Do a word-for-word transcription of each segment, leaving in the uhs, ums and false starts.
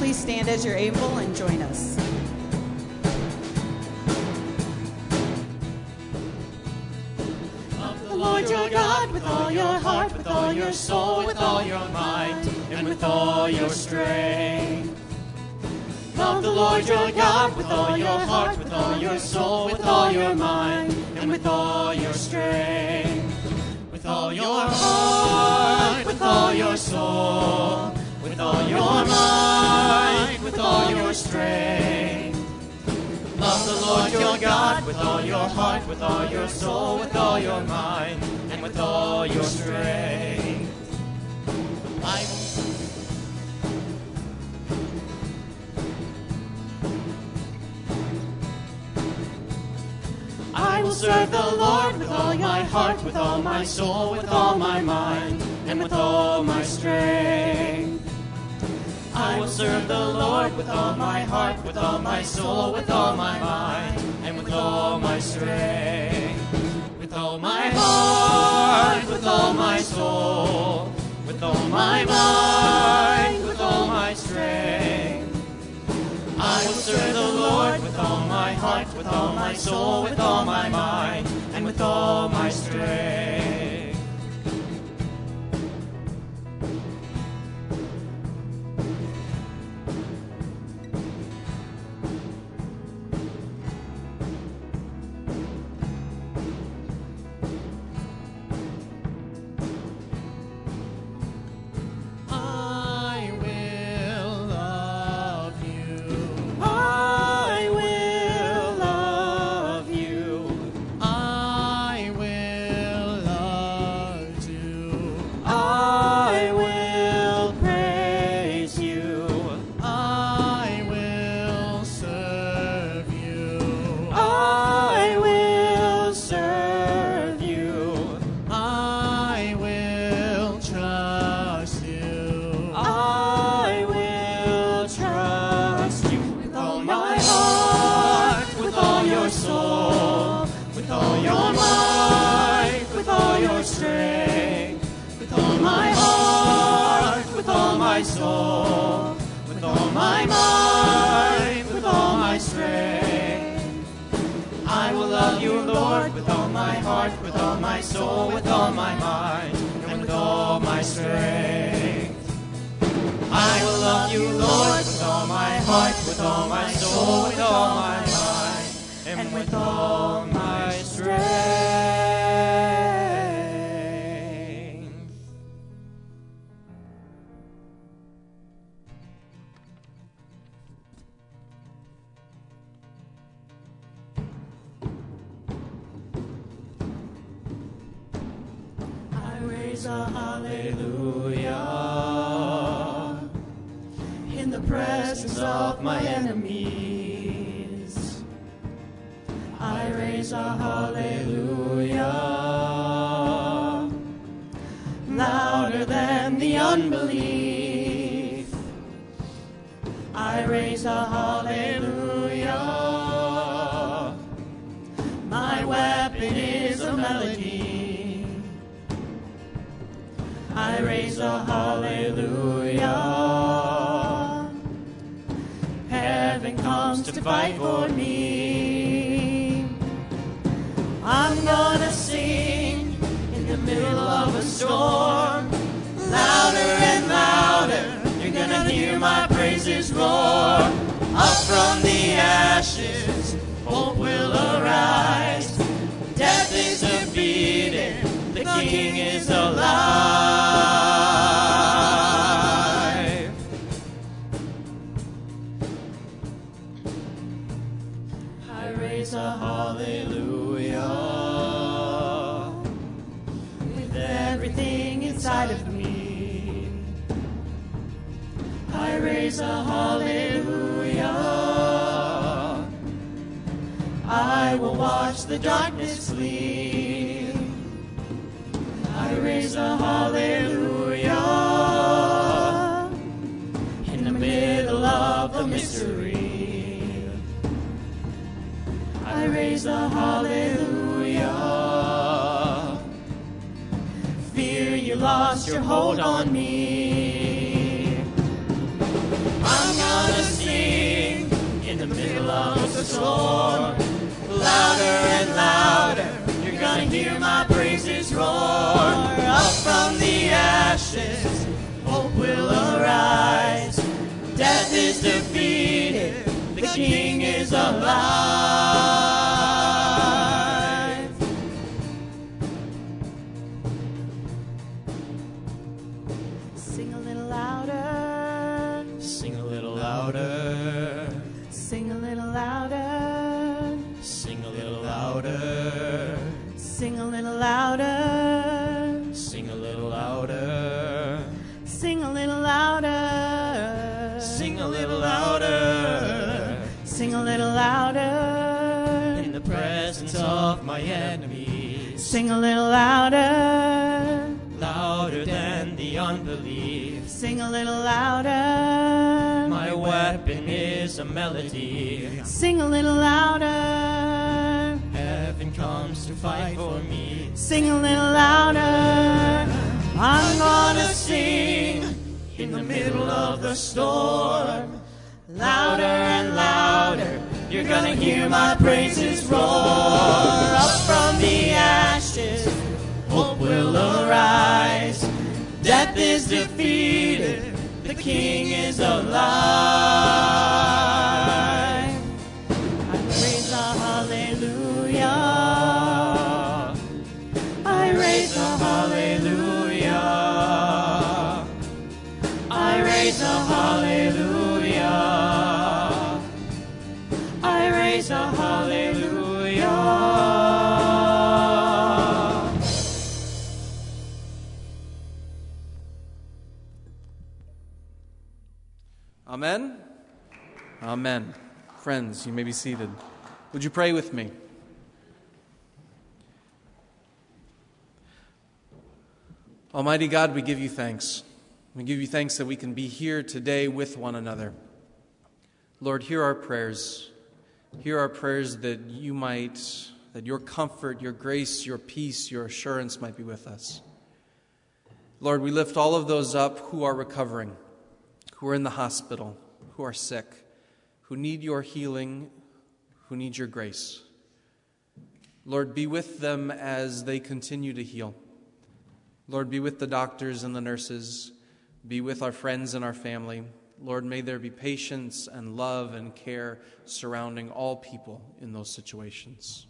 please stand as you're able and join us. Love the Lord your God with all your heart, with all your soul, with all your mind, and with all your strength. Love the Lord your God with all your heart, with all your soul, with all your mind, and with all your strength. With all your heart, with all your soul, with all your mind, with all your strength. Love the Lord your God with all your heart, with all your soul, with all your mind, and with all your strength. I I will serve the Lord with all my heart, with all my soul, with all my mind, and with all my strength. I will serve the Lord with all my heart, with all my soul, with all my mind, and with all my strength. With all my heart, with all my soul, with all my mind, with all my strength. I will serve the Lord with all my heart, with all my soul, with all my mind, and with all my strength. Soul, with all my mind, with all my strength. I will love you, Lord, with all my heart, with all my soul, with all my mind, and with all my strength. I will love you, Lord, with all my heart, with all my soul, with all my mind, and with all my strength. A hallelujah in the presence of my enemies. I raise a hallelujah louder than the unbelief. I raise a hallelujah. My weapon is a melody. I raise a hallelujah. Heaven comes to fight for me. I'm gonna sing in the middle of a storm. Louder and louder, you're gonna hear my praises roar. Up from the ashes, hope will arise. Death is defeated, the King is alive. I raise a hallelujah with everything inside of me. I raise a hallelujah. I will watch the darkness flee. I raise a hallelujah in the middle of the mystery. I raise a hallelujah. Fear you lost your hold on me. I'm gonna middle of the storm. Louder and louder, you're gonna hear my praises roar. Up from the ashes, hope will arise. Death is defeated, the King is alive. Sing a little louder. Sing a little louder. Sing a little louder. Sing a little louder. Sing a little louder. Sing a little louder. Sing a little louder. Sing a little louder. Sing a little louder. In the presence of my enemies. Sing a little louder. Louder than the unbelief. Sing a little louder. My weapon is a melody. Sing a little louder. Heaven comes to fight for me. Sing a little louder. I'm gonna sing in the middle of the storm. Louder and louder, you're gonna hear my praises roar. Up from the ashes, hope will arise. Death is defeated, the King is alive. I raise a hallelujah. I raise a hallelujah. I raise a hallelujah. I raise a hallelujah. Amen? Amen. Friends, you may be seated. Would you pray with me? Almighty God, we give you thanks. We give you thanks that we can be here today with one another. Lord, hear our prayers. Hear our prayers that you might, that your comfort, your grace, your peace, your assurance might be with us. Lord, we lift all of those up who are recovering, who are in the hospital, who are sick, who need your healing, who need your grace. Lord, be with them as they continue to heal. Lord, be with the doctors and the nurses. Be with our friends and our family. Lord, may there be patience and love and care surrounding all people in those situations.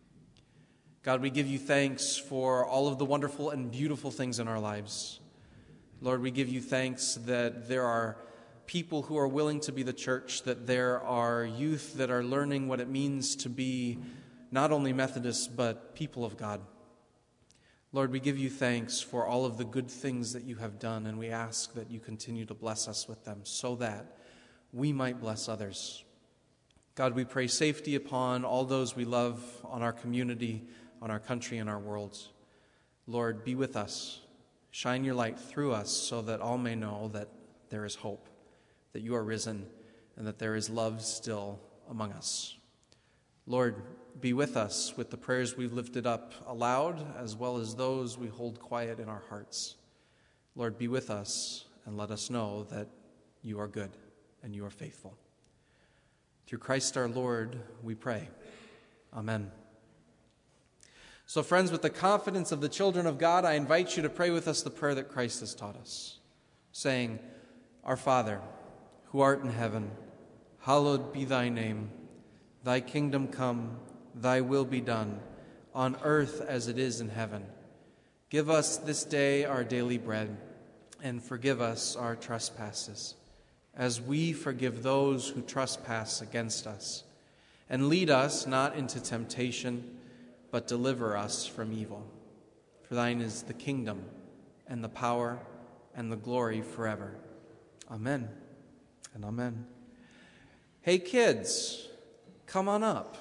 God, we give you thanks for all of the wonderful and beautiful things in our lives. Lord, we give you thanks that there are people who are willing to be the church, that there are youth that are learning what it means to be not only Methodists, but people of God. Lord, we give you thanks for all of the good things that you have done, and we ask that you continue to bless us with them so that we might bless others. God, we pray safety upon all those we love, on our community, on our country, and our world. Lord, be with us. Shine your light through us so that all may know that there is hope, that you are risen, and that there is love still among us. Lord, be with us with the prayers we've lifted up aloud, as well as those we hold quiet in our hearts. Lord, be with us and let us know that you are good and you are faithful. Through Christ our Lord, we pray. Amen. So, friends, with the confidence of the children of God, I invite you to pray with us the prayer that Christ has taught us, saying, Our Father, who art in heaven, hallowed be thy name. Thy kingdom come, thy will be done, on earth as it is in heaven. Give us this day our daily bread, and forgive us our trespasses, as we forgive those who trespass against us. And lead us not into temptation, but deliver us from evil. For thine is the kingdom, and the power, and the glory forever. Amen and amen. Hey kids, come on up.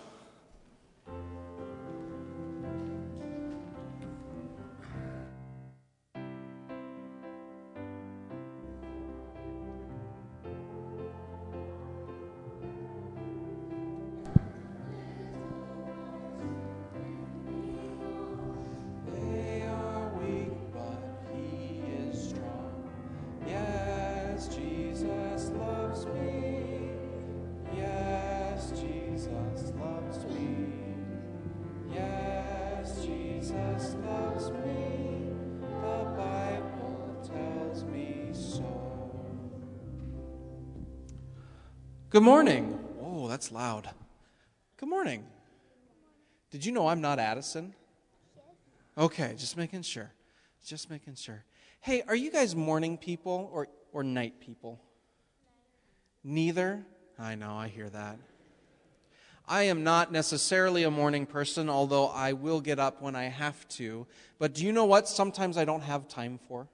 Jesus loves me. Yes, Jesus. Good morning. Oh, that's loud. Good morning. Did you know I'm not Addison? Okay, just making sure. Just making sure. Hey, are you guys morning people or, or night people? Neither? I know, I hear that. I am not necessarily a morning person, although I will get up when I have to. But do you know what sometimes I don't have time for?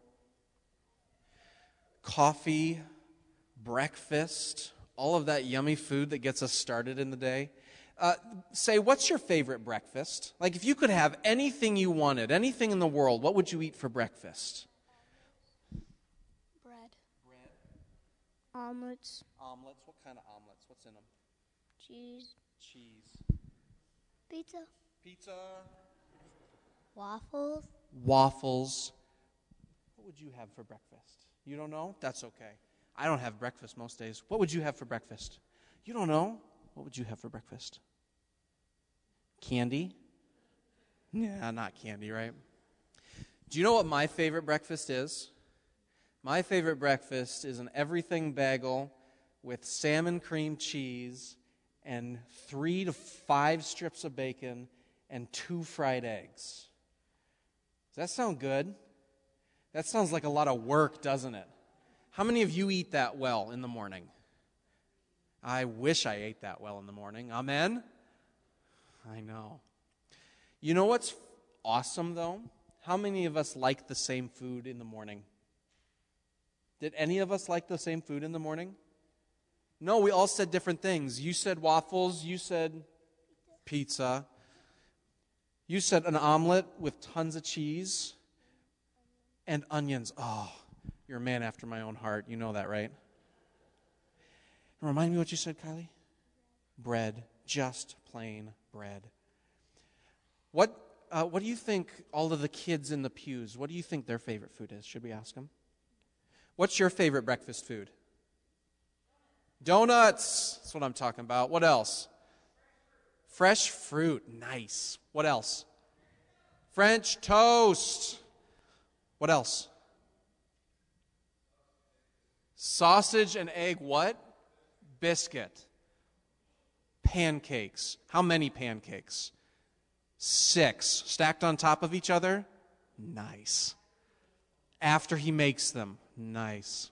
Coffee, breakfast, all of that yummy food that gets us started in the day. Uh, say, what's your favorite breakfast? Like, if you could have anything you wanted, anything in the world, what would you eat for breakfast? Bread. Bread. Omelets. Omelets. What kind of omelets? What's in them? Cheese. Cheese. Pizza. Pizza. Waffles. Waffles. What would you have for breakfast? You don't know? That's okay. I don't have breakfast most days. What would you have for breakfast? You don't know? What would you have for breakfast? Candy? Yeah, not candy, right? Do you know what my favorite breakfast is? My favorite breakfast is an everything bagel with salmon cream cheese and three to five strips of bacon and two fried eggs. Does that sound good? That sounds like a lot of work, doesn't it? How many of you eat that well in the morning? I wish I ate that well in the morning. Amen? I know. You know what's awesome, though? How many of us like the same food in the morning? Did any of us like the same food in the morning? No, we all said different things. You said waffles. You said pizza. You said an omelet with tons of cheese and onions. Oh, you're a man after my own heart. You know that, right? And remind me what you said, Kylie? Bread. Just plain bread. What uh, what do you think all of the kids in the pews, what do you think their favorite food is? Should we ask them? What's your favorite breakfast food? Donuts. That's what I'm talking about. What else? Fresh fruit. Nice. What else? French toast. What else? Sausage and egg what? Biscuit. Pancakes. How many pancakes? Six. Stacked on top of each other? Nice. After he makes them? Nice.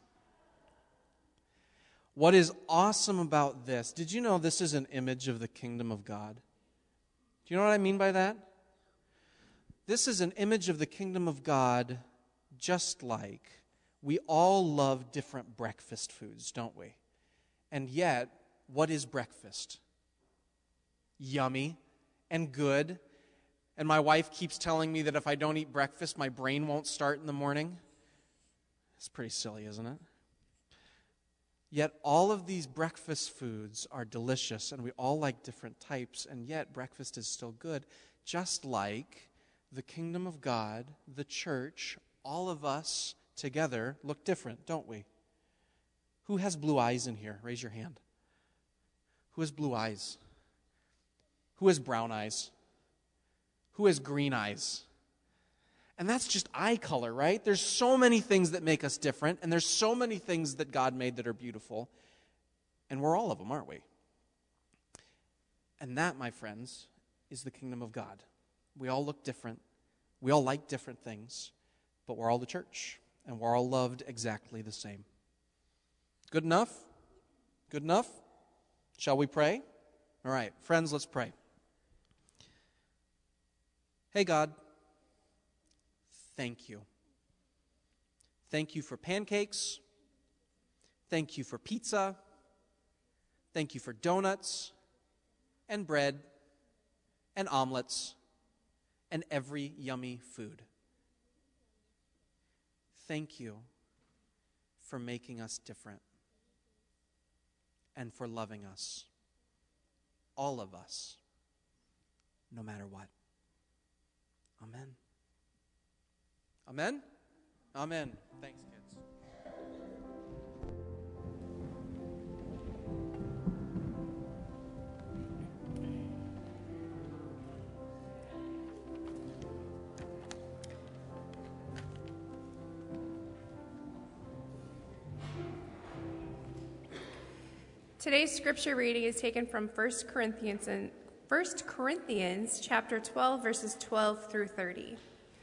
What is awesome about this, did you know this is an image of the kingdom of God? Do you know what I mean by that? This is an image of the kingdom of God, just like we all love different breakfast foods, don't we? And yet, what is breakfast? Yummy and good. And my wife keeps telling me that if I don't eat breakfast, my brain won't start in the morning. It's pretty silly, isn't it? Yet all of these breakfast foods are delicious, and we all like different types, and yet breakfast is still good, just like the kingdom of God, the church, all of us together look different, don't we? Who has blue eyes in here? Raise your hand. Who has blue eyes? Who has brown eyes? Who has green eyes? And that's just eye color, right? There's so many things that make us different, and there's so many things that God made that are beautiful, and we're all of them, aren't we? And that, my friends, is the kingdom of God. We all look different. We all like different things, but we're all the church, and we're all loved exactly the same. Good enough? Good enough? Shall we pray? All right, friends, let's pray. Hey, God, thank you. Thank you for pancakes. Thank you for pizza. Thank you for donuts and bread and omelets and every yummy food. Thank you for making us different and for loving us, all of us, no matter what. Amen. Amen? Amen. Thanks, kids. Today's scripture reading is taken from First Corinthians, First Corinthians chapter twelve, verses twelve through thirty.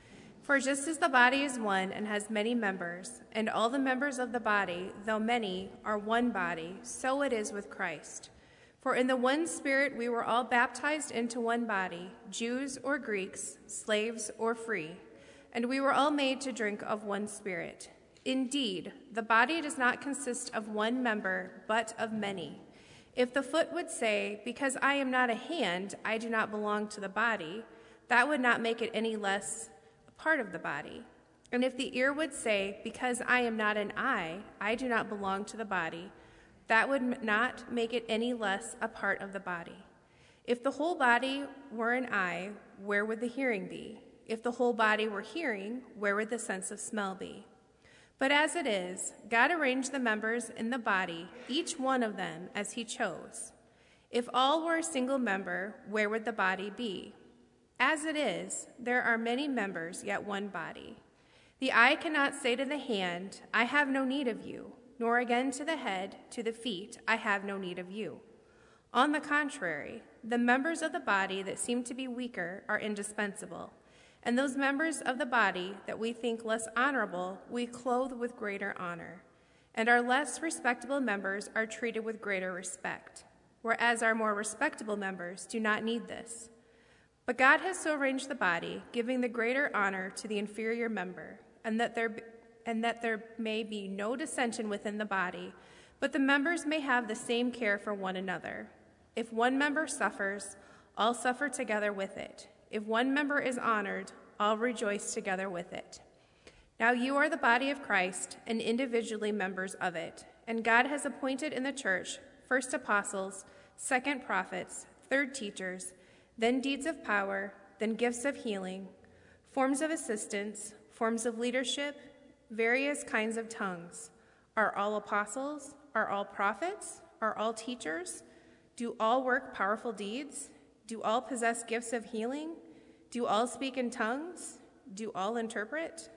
For just as the body is one and has many members, and all the members of the body, though many, are one body, so it is with Christ. For in the one Spirit we were all baptized into one body, Jews or Greeks, slaves or free, and we were all made to drink of one Spirit. Indeed, the body does not consist of one member, but of many. If the foot would say, "Because I am not a hand, I do not belong to the body," that would not make it any less a part of the body. And if the ear would say, "Because I am not an eye, I do not belong to the body," that would not make it any less a part of the body. If the whole body were an eye, where would the hearing be? If the whole body were hearing, where would the sense of smell be? But as it is, God arranged the members in the body, each one of them as he chose. If all were a single member, where would the body be? As it is, there are many members, yet one body. The eye cannot say to the hand, "I have no need of you," nor again to the head, to the feet, "I have no need of you." On the contrary, the members of the body that seem to be weaker are indispensable. And those members of the body that we think less honorable, we clothe with greater honor. And our less respectable members are treated with greater respect, whereas our more respectable members do not need this. But God has so arranged the body, giving the greater honor to the inferior member, and that there, and that there may be no dissension within the body, but the members may have the same care for one another. If one member suffers, all suffer together with it. If one member is honored, all rejoice together with it. Now you are the body of Christ and individually members of it. And God has appointed in the church first apostles, second prophets, third teachers, then deeds of power, then gifts of healing, forms of assistance, forms of leadership, various kinds of tongues. Are all apostles? Are all prophets? Are all teachers? Do all work powerful deeds? Do all possess gifts of healing? Do all speak in tongues? Do all interpret?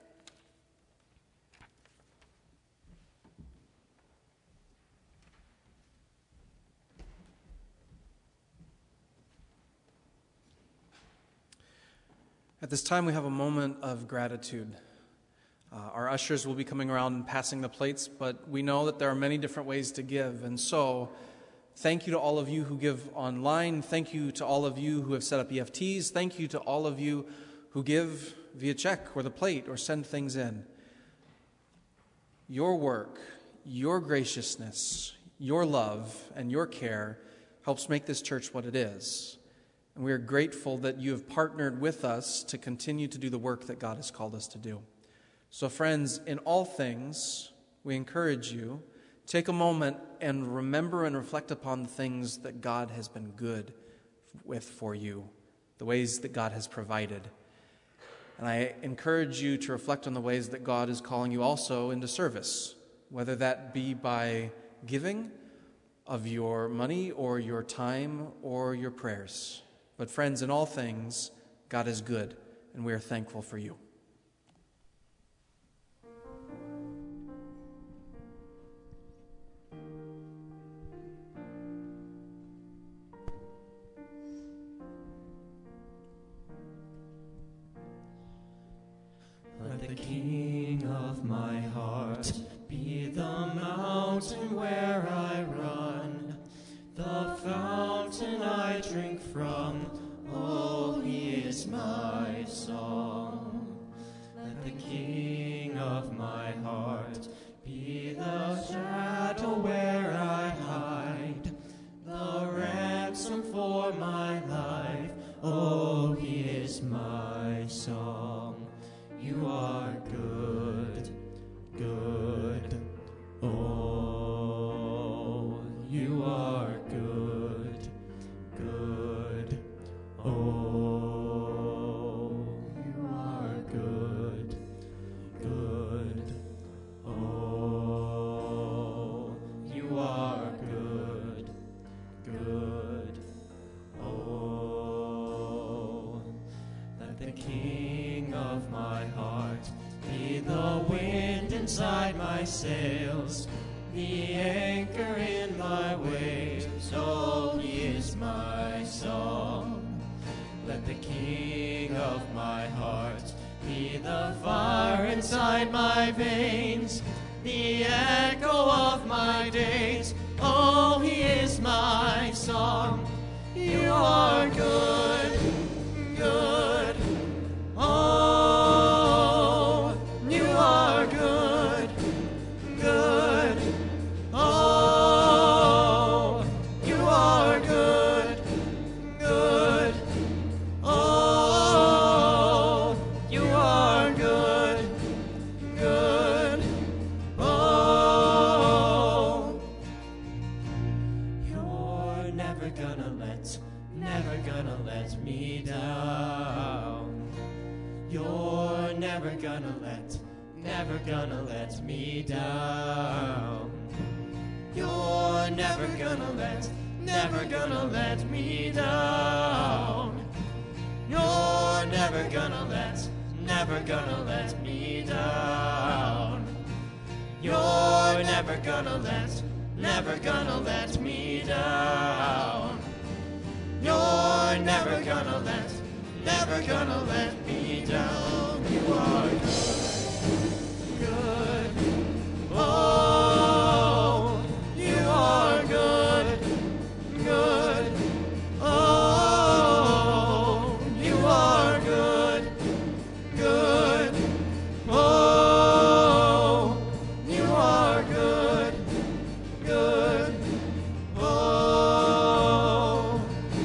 At this time, we have a moment of gratitude. Uh, our ushers will be coming around and passing the plates, but we know that there are many different ways to give, and so thank you to all of you who give online. Thank you to all of you who have set up E F Ts. Thank you to all of you who give via check or the plate or send things in. Your work, your graciousness, your love, and your care helps make this church what it is. And we are grateful that you have partnered with us to continue to do the work that God has called us to do. So friends, in all things, we encourage you, take a moment and remember and reflect upon the things that God has been good with for you, the ways that God has provided. And I encourage you to reflect on the ways that God is calling you also into service, whether that be by giving of your money or your time or your prayers. But friends, in all things, God is good, and we are thankful for you. Let the King of my heart be the mountain where I run, the fountain I drink from. Oh, he is my song. Let the King of my heart be the shadow where I hide, the ransom for my life. Oh, he is my song. You are good, good. Oh, you are good, good. Oh, you are good, good. Oh, you are good, good. Oh, let the King of my heart be the wind inside my sails, the anchor in my way. oh, he is my song. Let the King of my heart be the fire inside my veins, the echo of my days. Oh, he is my song. You are good, good. Oh, you are good, good. Oh, you are good, good. Oh, you are good, good. Oh, you're never gonna let, never gonna let me down. You're never gonna let, never gonna let me down. You're never gonna let, never gonna let me down. You're never gonna let, never gonna let me down. You're never gonna let, never gonna let me down. You're never gonna let, never gonna let me down. You are good, good. Oh, you are good, good. Oh, you are good, good. Oh, you are good, good. Oh,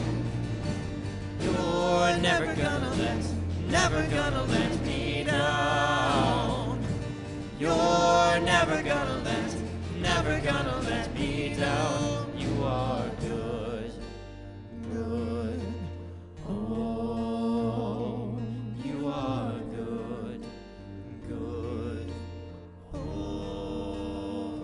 you're never gonna let, never gonna let me down. You're never gonna let, never gonna let me down. You are good, good. Oh, you are good, good. Oh.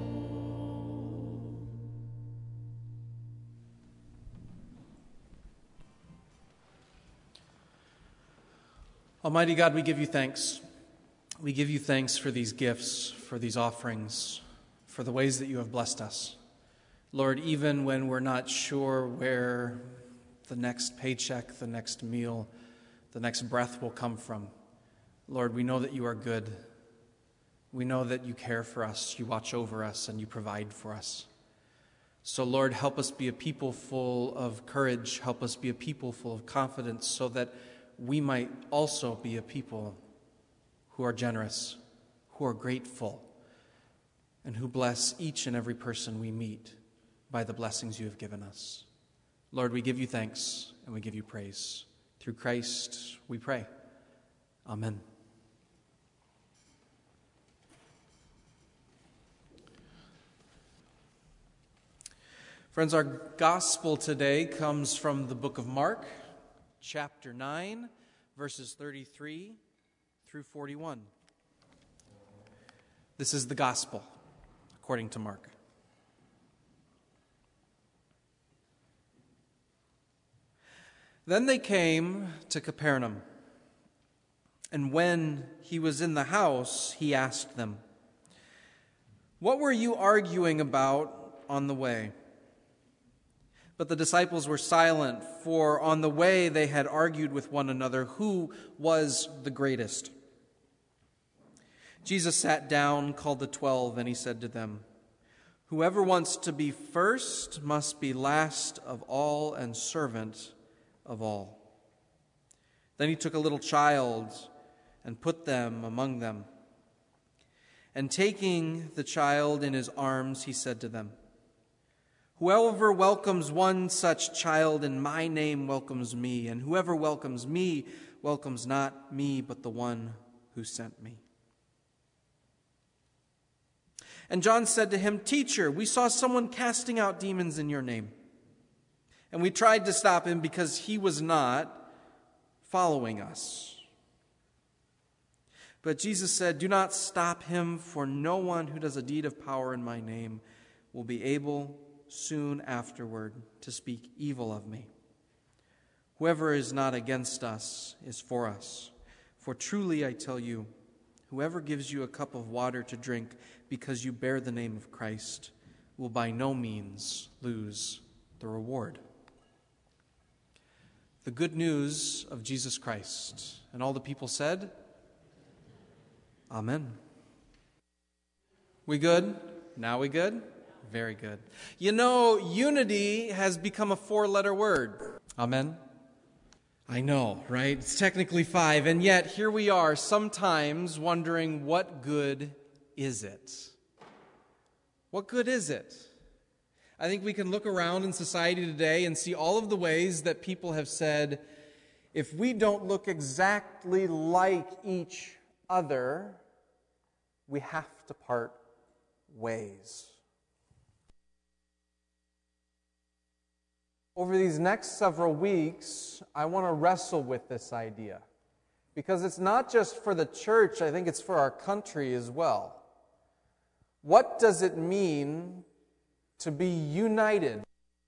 Almighty God, we give you thanks. We give you thanks for these gifts, for these offerings, for the ways that you have blessed us. Lord, even when we're not sure where the next paycheck, the next meal, the next breath will come from, Lord, we know that you are good. We know that you care for us, you watch over us, and you provide for us. So, Lord, help us be a people full of courage. Help us be a people full of confidence so that we might also be a people who are generous, who are grateful, and who bless each and every person we meet by the blessings you have given us. Lord, we give you thanks and we give you praise. Through Christ we pray. Amen. Friends, our gospel today comes from the book of Mark, chapter nine, verses thirty-three through forty-one. This is the gospel according to Mark. Then they came to Capernaum, and when he was in the house, he asked them, "What were you arguing about on the way?" But the disciples were silent, for on the way they had argued with one another who was the greatest. Jesus sat down, called the twelve, and he said to them, "Whoever wants to be first must be last of all and servant of all." Then he took a little child and put them among them. And taking the child in his arms, he said to them, "Whoever welcomes one such child in my name welcomes me, and whoever welcomes me welcomes not me, but the one who sent me." And John said to him, "Teacher, we saw someone casting out demons in your name, and we tried to stop him because he was not following us." But Jesus said, "Do not stop him, for no one who does a deed of power in my name will be able soon afterward to speak evil of me. Whoever is not against us is for us. For truly I tell you, whoever gives you a cup of water to drink because you bear the name of Christ will by no means lose the reward. The good news of Jesus Christ. And all the people said, Amen. We good? Now we good? Very good. You know, unity has become a four-letter word. Amen. I know, right? It's technically five, and yet here we are, sometimes wondering, what good is it? What good is it? I think we can look around in society today and see all of the ways that people have said, if we don't look exactly like each other, we have to part ways. Over these next several weeks, I want to wrestle with this idea. Because it's not just for the church, I think it's for our country as well. What does it mean to be united?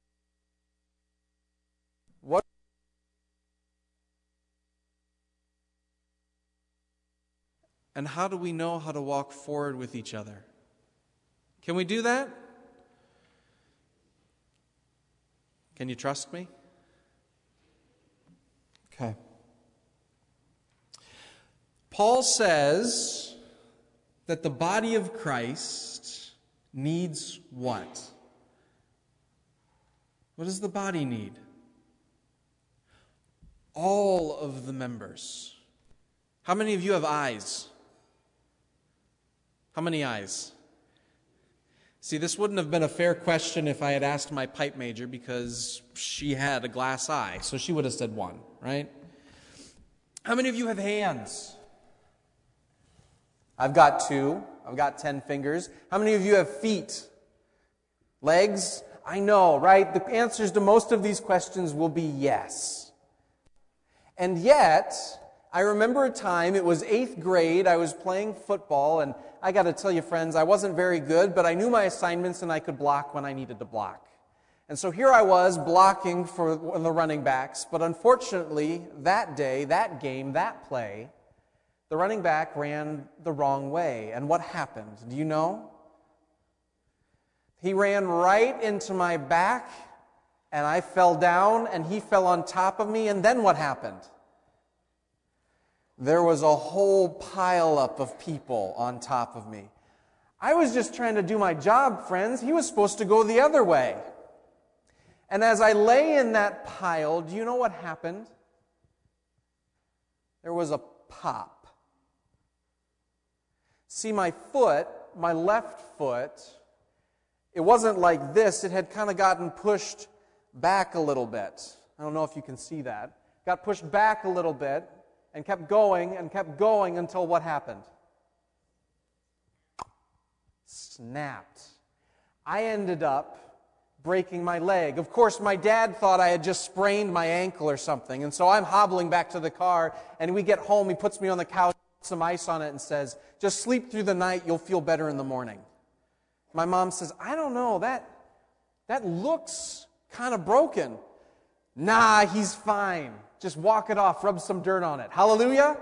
What And how do we know how to walk forward with each other? Can we do that? Can you trust me? Okay. Paul says that the body of Christ needs what? What does the body need? All of the members. How many of you have eyes? How many eyes? See, this wouldn't have been a fair question if I had asked my pipe major, because she had a glass eye, so she would have said one, right? How many of you have hands? I've got two. I've got ten fingers. How many of you have feet? Legs? I know, right? The answers to most of these questions will be yes. And yet, I remember a time, it was eighth grade, I was playing football, and I got to tell you, friends, I wasn't very good, but I knew my assignments and I could block when I needed to block. And so here I was blocking for the running backs, but unfortunately, that day, that game, that play, the running back ran the wrong way. And what happened? Do you know? He ran right into my back, and I fell down, and he fell on top of me, and then what happened? There was a whole pile-up of people on top of me. I was just trying to do my job, friends. He was supposed to go the other way. And as I lay in that pile, do you know what happened? There was a pop. See, my foot, my left foot, it wasn't like this. It had kind of gotten pushed back a little bit. I don't know if you can see that. Got pushed back a little bit. And kept going and kept going until what happened? Snapped. I ended up breaking my leg. Of course, my dad thought I had just sprained my ankle or something. And so I'm hobbling back to the car, and we get home. He puts me on the couch, puts some ice on it, and says, just sleep through the night. You'll feel better in the morning. My mom says, I don't know. That, that looks kind of broken. Nah, he's fine. Just walk it off, rub some dirt on it. Hallelujah?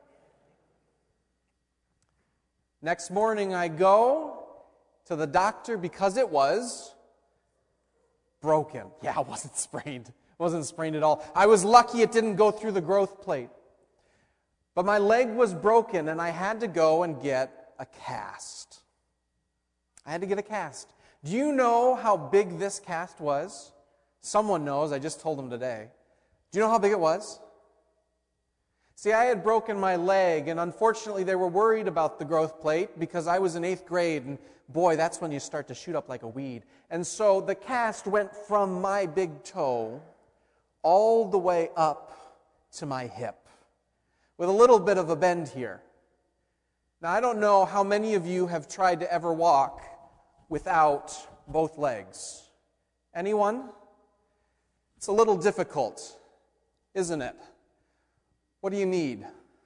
Next morning I go to the doctor because it was broken. Yeah, it wasn't sprained. It wasn't sprained at all. I was lucky it didn't go through the growth plate. But my leg was broken and I had to go and get a cast. I had to get a cast. Do you know how big this cast was? Someone knows. I just told them today. Do you know how big it was? See, I had broken my leg, and unfortunately they were worried about the growth plate because I was in eighth grade, and boy, that's when you start to shoot up like a weed. And so the cast went from my big toe all the way up to my hip, with a little bit of a bend here. Now, I don't know how many of you have tried to ever walk without both legs. Anyone? It's a little difficult, isn't it? What do you need?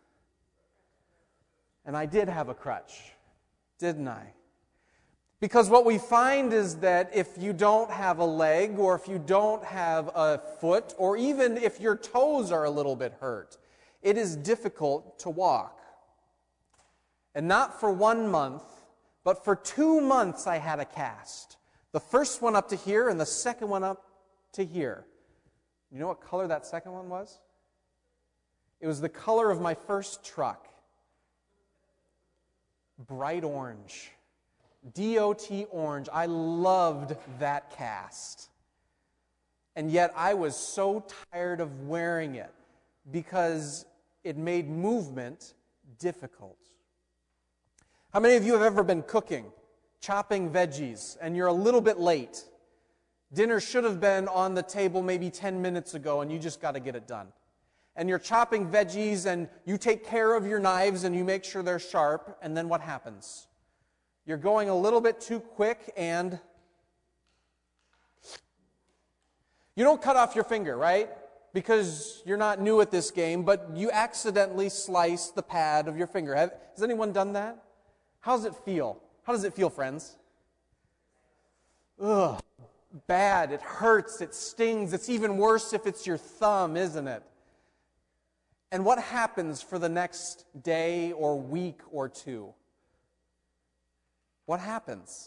And I did have a crutch, didn't I? Because what we find is that if you don't have a leg, or if you don't have a foot, or even if your toes are a little bit hurt, it is difficult to walk. And not for one month, but for two months I had a cast. The first one up to here and the second one up to hear. You know what color that second one was? It was the color of my first truck. Bright orange. D O T orange. I loved that cast. And yet I was so tired of wearing it because it made movement difficult. How many of you have ever been cooking, chopping veggies, and you're a little bit late? Dinner should have been on the table maybe ten minutes ago, and you just got to get it done. And you're chopping veggies, and you take care of your knives, and you make sure they're sharp, and then what happens? You're going a little bit too quick, and you don't cut off your finger, right? Because you're not new at this game, but you accidentally slice the pad of your finger. Have, has anyone done that? How does it feel? How does it feel, friends? Ugh, bad. It hurts. It stings. It's even worse if it's your thumb, isn't it? And what happens for the next day or week or two? What happens?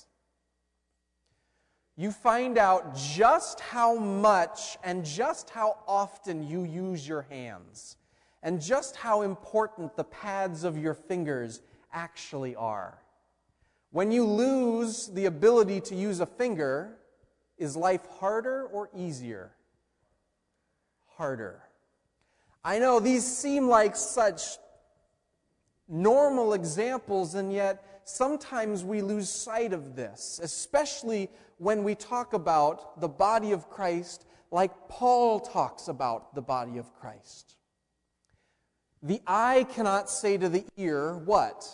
You find out just how much and just how often you use your hands, and just how important the pads of your fingers actually are. When you lose the ability to use a finger, is life harder or easier? Harder. I know these seem like such normal examples, and yet sometimes we lose sight of this, especially when we talk about the body of Christ like Paul talks about the body of Christ. The eye cannot say to the ear, what?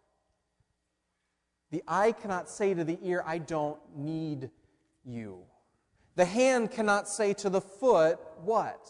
The eye cannot say to the ear, I don't need you. The hand cannot say to the foot, what?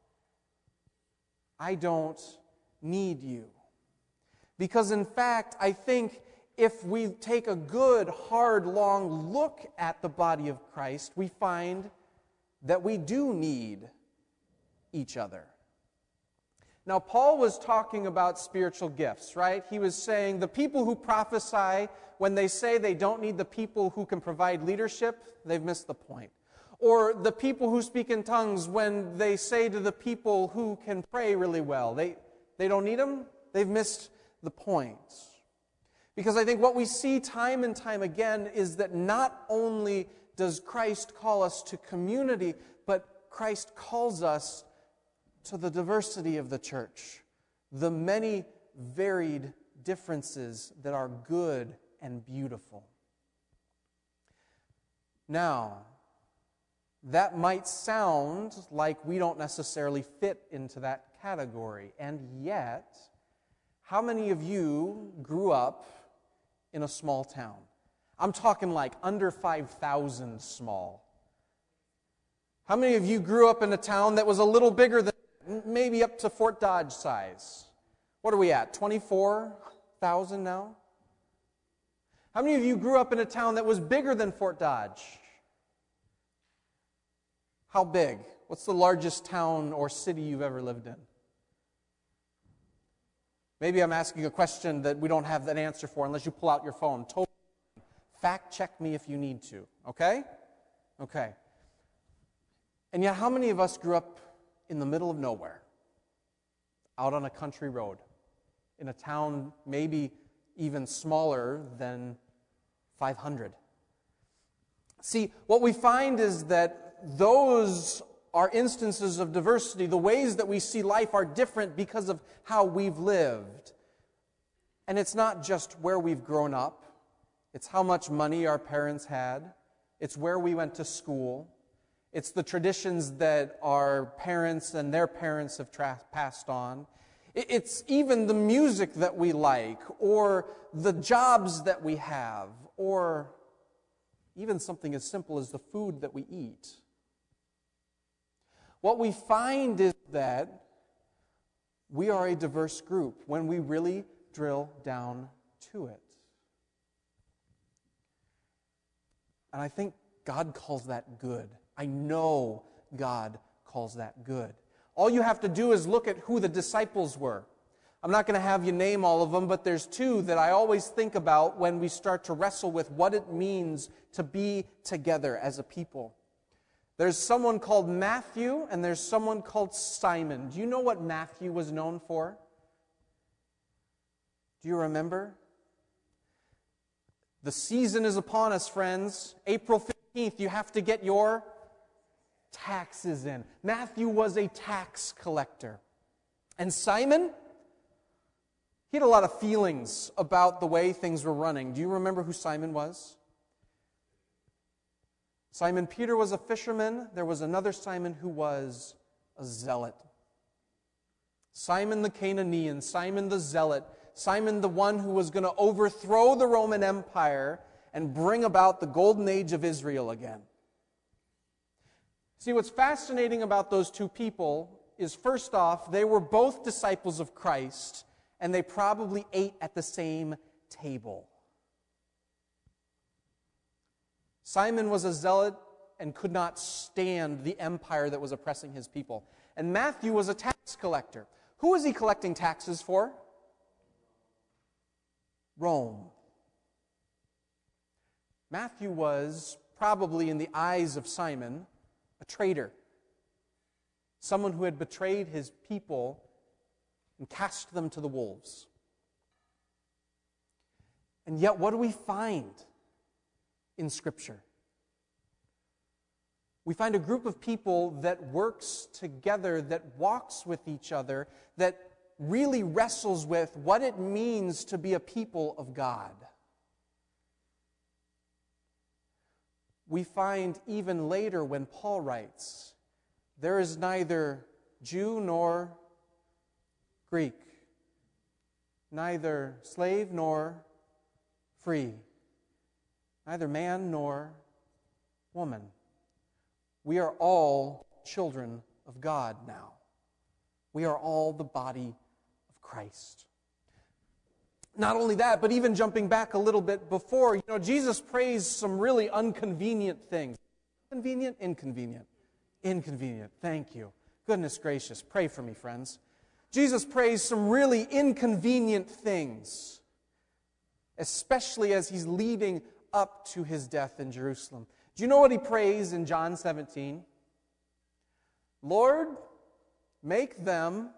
I don't need you. Because in fact, I think if we take a good, hard, long look at the body of Christ, we find that we do need each other. Now, Paul was talking about spiritual gifts, right? He was saying the people who prophesy, when they say they don't need the people who can provide leadership, they've missed the point. Or the people who speak in tongues, when they say to the people who can pray really well, they, they don't need them, they've missed the point. Because I think what we see time and time again is that not only does Christ call us to community, but Christ calls us to the diversity of the church, the many varied differences that are good and beautiful. Now, that might sound like we don't necessarily fit into that category, and yet, how many of you grew up in a small town? I'm talking like under five thousand small. How many of you grew up in a town that was a little bigger than, maybe up to Fort Dodge size? What are we at, twenty-four thousand now? How many of you grew up in a town that was bigger than Fort Dodge? How big? What's the largest town or city you've ever lived in? Maybe I'm asking a question that we don't have that answer for unless you pull out your phone. Totally. Fact check me if you need to, okay? Okay. And yet, how many of us grew up in the middle of nowhere, out on a country road, in a town maybe even smaller than five hundred? See, what we find is that those are instances of diversity. The ways that we see life are different because of how we've lived. And it's not just where we've grown up. It's how much money our parents had. It's where we went to school. It's the traditions that our parents and their parents have tra- passed on. It's even the music that we like, or the jobs that we have, or even something as simple as the food that we eat. What we find is that we are a diverse group when we really drill down to it. And I think God calls that good. I know God calls that good. All you have to do is look at who the disciples were. I'm not going to have you name all of them, but there's two that I always think about when we start to wrestle with what it means to be together as a people. There's someone called Matthew, and there's someone called Simon. Do you know what Matthew was known for? Do you remember? The season is upon us, friends. April fifteenth, you have to get your taxes in. Matthew was a tax collector. And Simon, he had a lot of feelings about the way things were running. Do you remember who Simon was? Simon Peter was a fisherman. There was another Simon who was a zealot. Simon the Canaanian, Simon the zealot, Simon the one who was going to overthrow the Roman Empire and bring about the golden age of Israel again. See, what's fascinating about those two people is, first off, they were both disciples of Christ, and they probably ate at the same table. Simon was a zealot and could not stand the empire that was oppressing his people. And Matthew was a tax collector. Who was he collecting taxes for? Rome. Matthew was, probably in the eyes of Simon, a traitor. Someone who had betrayed his people and cast them to the wolves. And yet, what do we find in Scripture? We find a group of people that works together, that walks with each other, that really wrestles with what it means to be a people of God. We find even later when Paul writes, there is neither Jew nor Greek, neither slave nor free, neither man nor woman. We are all children of God now. We are all the body of Christ. Not only that, but even jumping back a little bit before, you know, Jesus prays some really inconvenient things. Convenient? Inconvenient. Inconvenient. Thank you. Goodness gracious. Pray for me, friends. Jesus prays some really inconvenient things, especially as he's leading up to his death in Jerusalem. Do you know what he prays in John seventeen? Lord, make them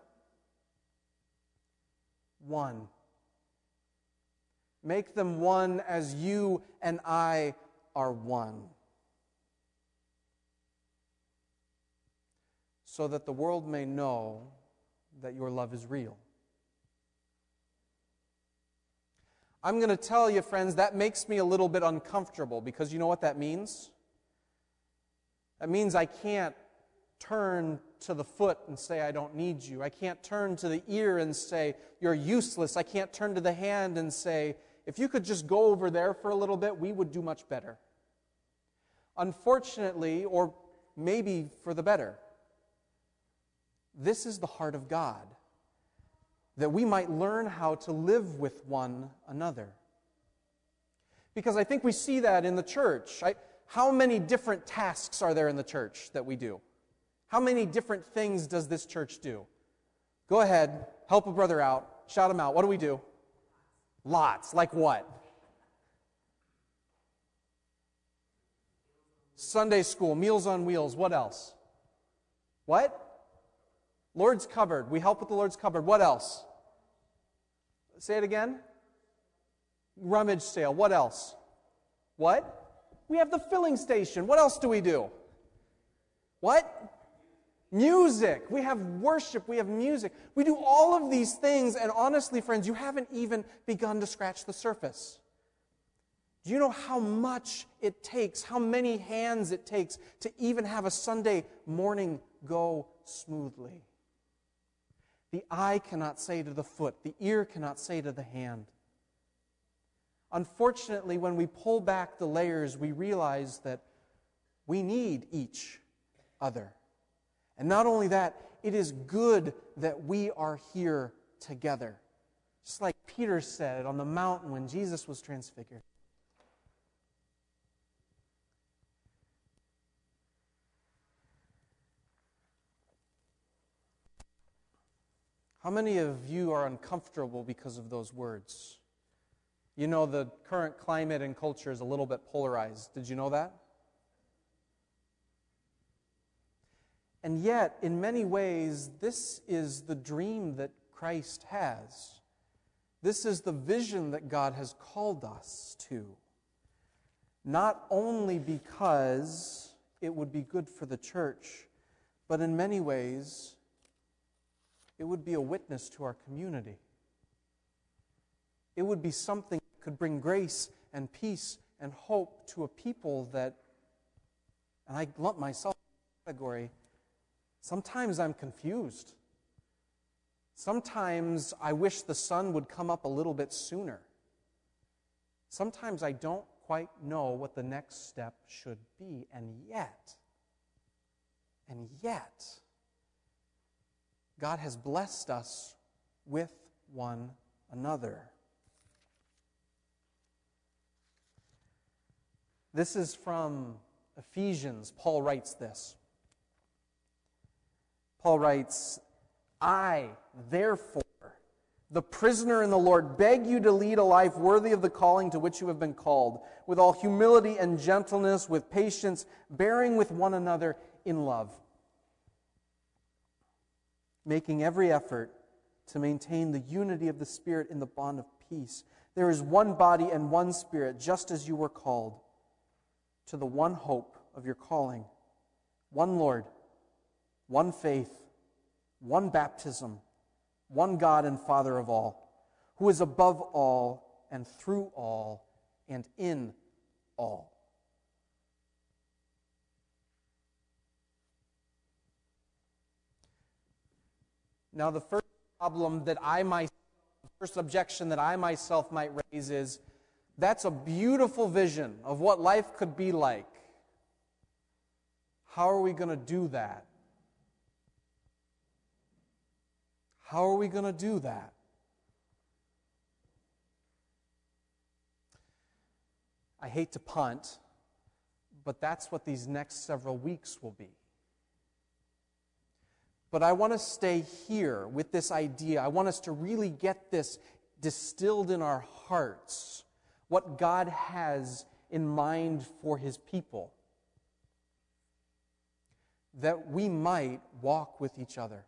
one. Make them one as you and I are one. So that the world may know that your love is real. I'm going to tell you, friends, that makes me a little bit uncomfortable, because you know what that means? That means I can't turn to the foot and say, I don't need you. I can't turn to the ear and say, you're useless. I can't turn to the hand and say, if you could just go over there for a little bit, we would do much better. Unfortunately, or maybe for the better, this is the heart of God, that we might learn how to live with one another. Because I think we see that in the church. I, how many different tasks are there in the church that we do? How many different things does this church do? Go ahead, help a brother out, shout him out. What do we do? Lots. Like what? Sunday school, Meals on Wheels. What else? What? Lord's Cupboard. We help with the Lord's Cupboard. What else? Say it again. Rummage sale. What else? What? We have the filling station. What else do we do? What? Music. We have worship. We have music. We do all of these things, and honestly, friends, you haven't even begun to scratch the surface. Do you know how much it takes, how many hands it takes to even have a Sunday morning go smoothly? The eye cannot say to the foot, the ear cannot say to the hand. Unfortunately, when we pull back the layers, we realize that we need each other. And not only that, it is good that we are here together. Just like Peter said on the mountain when Jesus was transfigured. How many of you are uncomfortable because of those words? You know, the current climate and culture is a little bit polarized. Did you know that? And yet, in many ways, this is the dream that Christ has. This is the vision that God has called us to. Not only because it would be good for the church, but in many ways, it would be a witness to our community. It would be something that could bring grace and peace and hope to a people that, and I lump myself in the category, sometimes I'm confused. Sometimes I wish the sun would come up a little bit sooner. Sometimes I don't quite know what the next step should be, and yet, and yet, God has blessed us with one another. This is from Ephesians. Paul writes this. Paul writes, I, therefore, the prisoner in the Lord, beg you to lead a life worthy of the calling to which you have been called, with all humility and gentleness, with patience, bearing with one another in love, making every effort to maintain the unity of the Spirit in the bond of peace. There is one body and one Spirit, just as you were called, to the one hope of your calling, one Lord, one faith, one baptism, one God and Father of all, who is above all and through all and in all. Now, the first problem that I myself, the first objection that I myself might raise is, that's a beautiful vision of what life could be like. How are we going to do that? How are we going to do that? I hate to punt, but that's what these next several weeks will be. But I want to stay here with this idea. I want us to really get this distilled in our hearts, what God has in mind for His people, that we might walk with each other,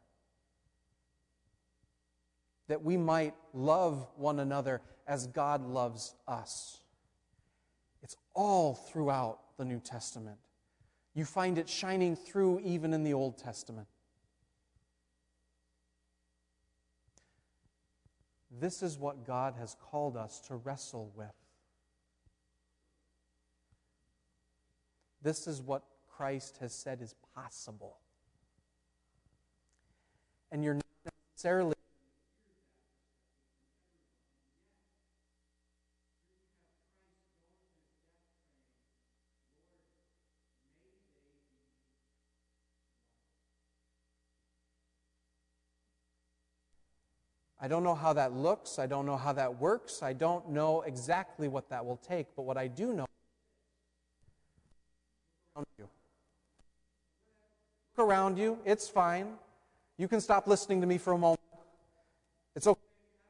that we might love one another as God loves us. It's all throughout the New Testament. You find it shining through even in the Old Testament. This is what God has called us to wrestle with. This is what Christ has said is possible. And you're not necessarily I don't know how that looks. I don't know how that works. I don't know exactly what that will take. But what I do know, look around you. It's fine. You can stop listening to me for a moment. It's okay.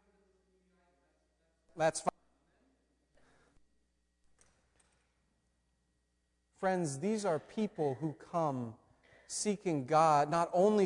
That's fine. Friends, these are people who come seeking God, not only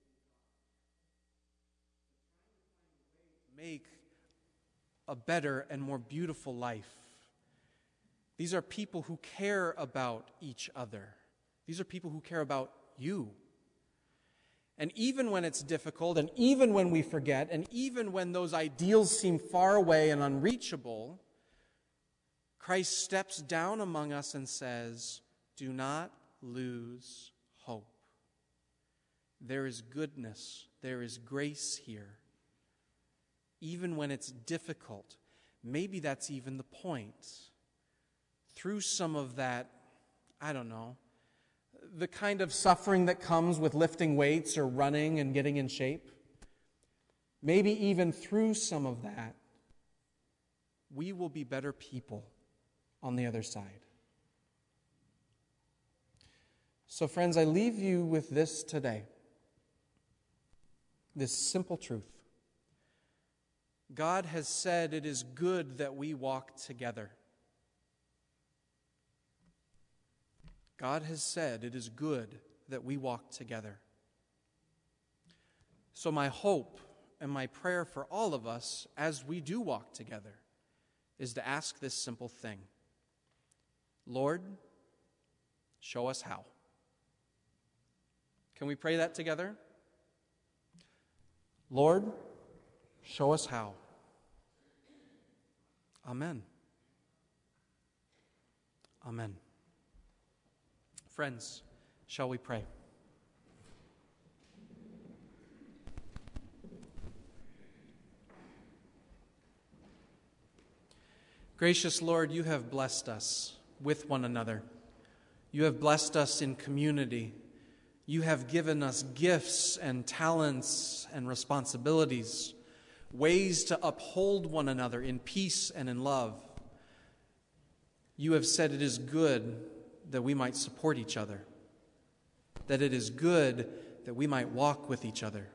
make a better and more beautiful life. These are people who care about each other. These are people who care about you. And even when it's difficult, and even when we forget, and even when those ideals seem far away and unreachable, Christ steps down among us and says, do not lose hope. There is goodness, there is grace here. Even when it's difficult, maybe that's even the point. Through some of that, I don't know, the kind of suffering that comes with lifting weights or running and getting in shape, maybe even through some of that, we will be better people on the other side. So friends, I leave you with this today, this simple truth. God has said it is good that we walk together. God has said it is good that we walk together. So my hope and my prayer for all of us as we do walk together is to ask this simple thing. Lord, show us how. Can we pray that together? Lord, show us how. Amen. Amen. Friends, shall we pray? Gracious Lord, you have blessed us with one another. You have blessed us in community. You have given us gifts and talents and responsibilities, ways to uphold one another in peace and in love. You have said it is good that we might support each other, that it is good that we might walk with each other.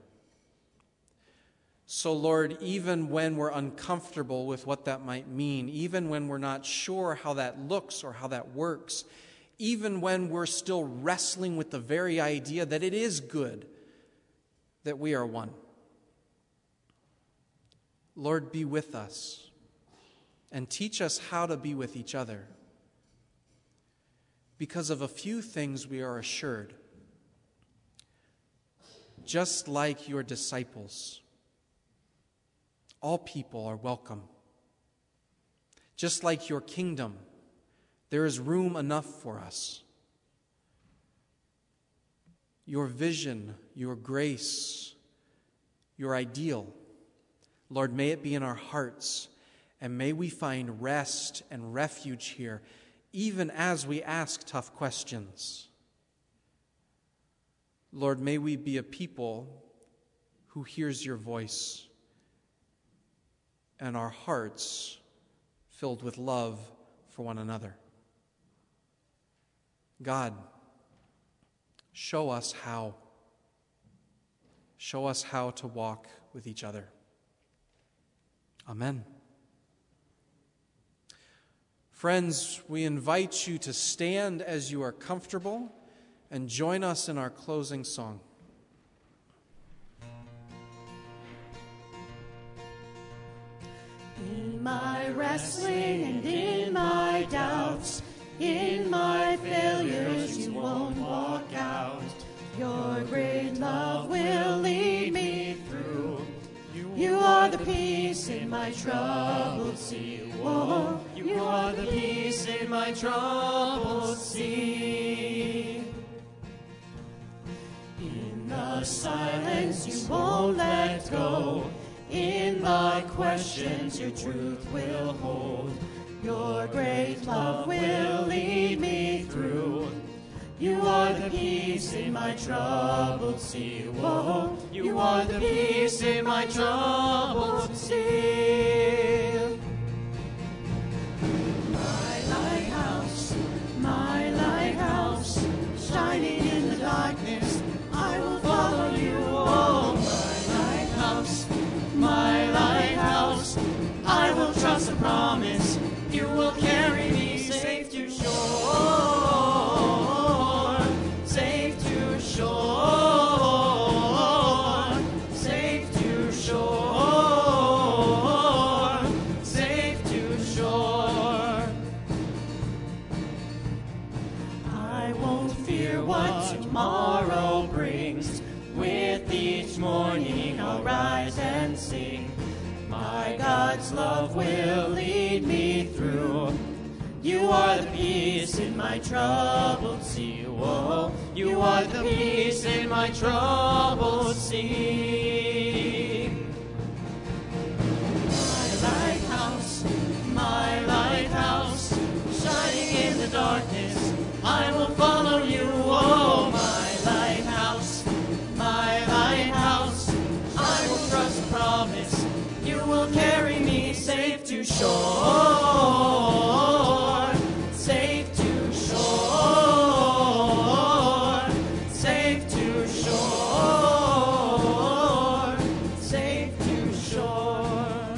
So, Lord, even when we're uncomfortable with what that might mean, even when we're not sure how that looks or how that works, even when we're still wrestling with the very idea that it is good that we are one, Lord, be with us and teach us how to be with each other. Because of a few things we are assured. Just like your disciples, all people are welcome. Just like your kingdom, there is room enough for us. Your vision, your grace, your ideal, Lord, may it be in our hearts, and may we find rest and refuge here, even as we ask tough questions. Lord, may we be a people who hears your voice, and our hearts filled with love for one another. God, show us how. Show us how to walk with each other. Amen. Friends, we invite you to stand as you are comfortable and join us in our closing song. In my wrestling and in my doubts, in my failures, you won't walk out. Your great love will lead me through. You are the peace in my troubled sea. Oh, you are the peace in my troubled sea. In the silence, you won't let go. In my questions, your truth will hold. Your great love will lead me through. You are the peace in my troubled sea. Whoa, you are the peace in my troubled sea. My lighthouse, my lighthouse, shining in the darkness, I will follow you. Oh, my lighthouse, my lighthouse, I will trust the promise. You will carry me safe to shore, safe to shore, safe to shore, safe to shore. I won't fear what tomorrow brings. With each morning I'll rise and sing. My God's love will lead me through. You are the peace in my troubled sea. Whoa, you are the peace in my troubled sea. My lighthouse, my lighthouse, shining in the darkness, I will follow you. Oh, my lighthouse, my lighthouse, I will trust the promise. You will carry me safe to shore, safe to shore, safe to shore, safe to shore.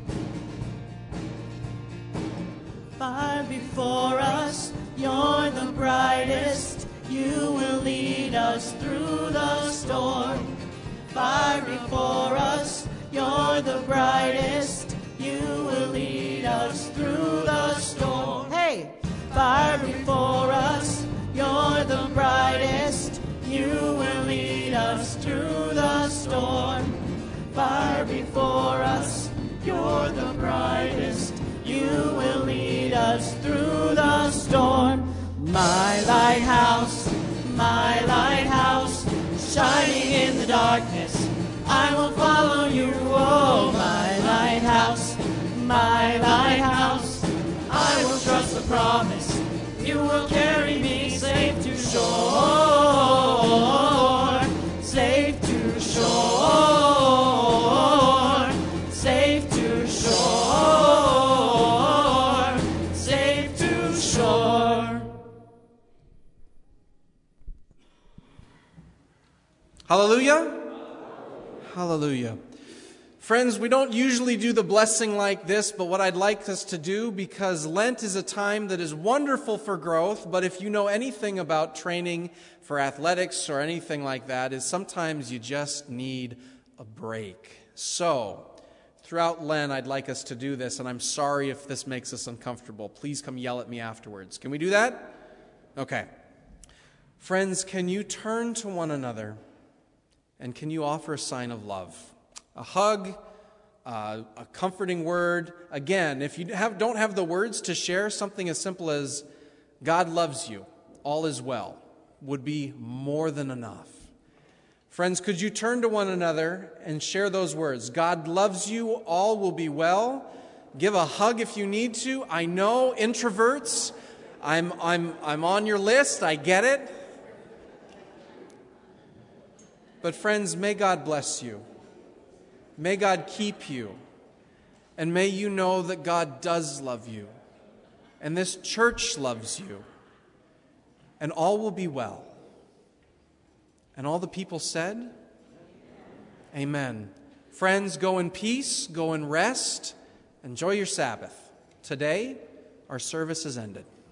Far before us, you're the brightest. You will lead us through the storm. fire before us. You're the brightest. You will lead us through the storm. Hey, fire before us. You're the brightest. You will lead us through the storm. Fire before us. You're the brightest. You will lead us through the storm. My lighthouse, my lighthouse, shining in the darkness, I will follow you. Oh, my lighthouse, my lighthouse, I will trust the promise. You will carry me safe to shore, safe to shore, safe to shore, safe to shore. Hallelujah. Hallelujah. Friends, we don't usually do the blessing like this, but what I'd like us to do, because Lent is a time that is wonderful for growth, but if you know anything about training for athletics or anything like that, is sometimes you just need a break. So, throughout Lent, I'd like us to do this, and I'm sorry if this makes us uncomfortable. Please come yell at me afterwards. Can we do that? Okay. Friends, can you turn to one another, and can you offer a sign of love? A hug, uh, a comforting word. Again, if you have, don't have the words to share, something as simple as, God loves you, all is well, would be more than enough. Friends, could you turn to one another and share those words? God loves you, all will be well. Give a hug if you need to. I know, introverts, I'm, I'm, I'm on your list, I get it. But friends, may God bless you. May God keep you. And may you know that God does love you. And this church loves you. And all will be well. And all the people said, Amen. Friends, go in peace, go in rest, enjoy your Sabbath. Today, our service is ended.